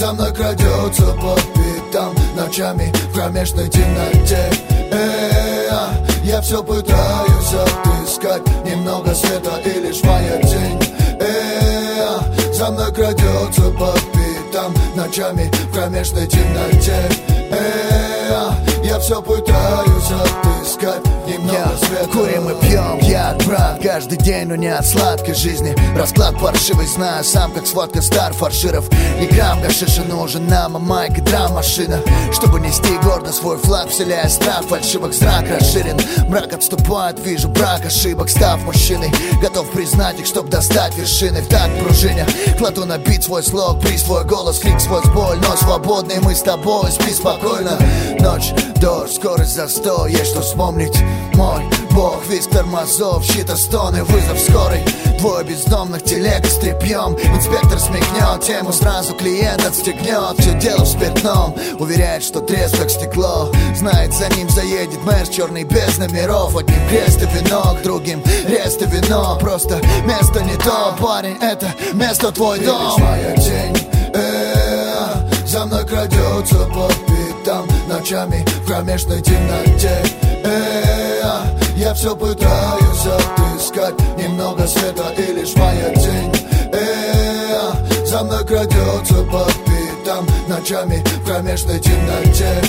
за мной крадется по пятам ночами в кромешной темноте. Я все пытаюсь отыскать немного света, и лишь моя тень за мной крадется по пятам ночами в кромешной темноте. Я все пытаюсь отыскать немного света. Курим и пьем, я брат, каждый день, но не от сладкой жизни. Расклад паршивый, знаю сам, как сводка стар фарширов. И грамм гашиша нужен нам, а майк и драм-машина, чтобы нести гордо свой флаг, вселяя страх фальшивых. Зрак расширен, мрак отступает, вижу брак ошибок. Став мужчиной, готов признать их, чтоб достать вершины. В такт пружине, кладу на бит свой слог, приз свой голос, крик свой боль. Но свободный мы с тобой, спи спокойно. Ночь, дождь, скорость за 100, есть что вспомнить. Мой бог, визг тормозов, щита стоны, вызов скорый. Двое бездомных телег с тряпьем. Инспектор смехнет тему, сразу клиент отстегнет. Все дело в спиртном, уверяет, что трезв как стекло. Знает, за ним заедет мэр черный без номеров. Одним крест и вино, к другим рест и вино. Просто место не то, парень, это место твой дом. И моя тень за мной крадется по пятам ночами в кромешной темноте. Я все пытаюсь отыскать немного света, и лишь моя тень за мной крадется по пятам ночами в кромешной темноте.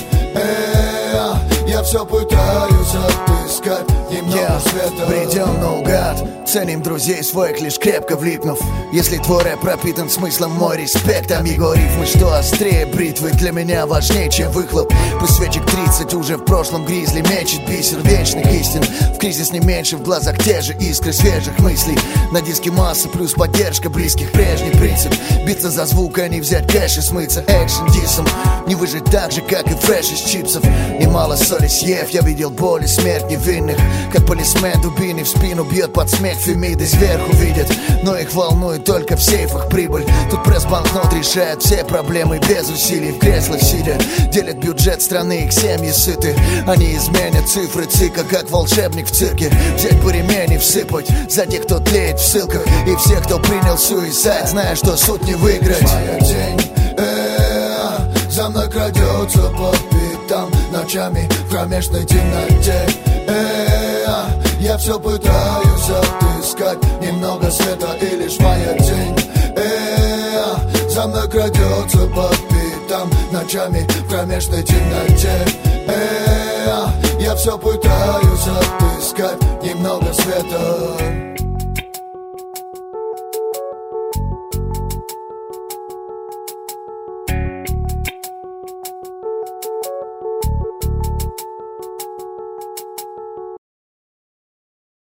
Я все пытаюсь отыскать немного света. Придем наугад, ценим друзей своих, лишь крепко влипнув. Если твой рэп пропитан смыслом, мой респект. Амиго рифмы, что острее бритвы, для меня важнее, чем выхлоп. Пусть свечек 30 уже в прошлом гризли мечет бисер вечных истин. В кризис не меньше, в глазах те же искры свежих мыслей. На диске масса плюс поддержка близких, прежний принцип. Биться за звук, а не взять кэш и смыться экшен дисом. Не выжить так же, как и фреш из чипсов. Немало соли съев, я видел боль и смерть невинных. Как полисмен дубиной в спину бьет под смех. Фемиды сверху видят, но их волнует только в сейфах прибыль. Тут пресс-банкнот решает все проблемы без усилий. В креслах сидя, делят бюджет страны, их семьи сыты. Они изменят цифры цика, как волшебник в цирке. Взять по ремень и всыпать за тех, кто тлеет в ссылках. И всех, кто принял суицид, зная, что суд не выиграть. Моя тень за мной крадется по пятам ночами в кромешной темноте. Я все пытаюсь отыскать немного света, и лишь моя тень за мной крадется по пятам ночами в кромешной темноте. Я все пытаюсь отыскать немного света.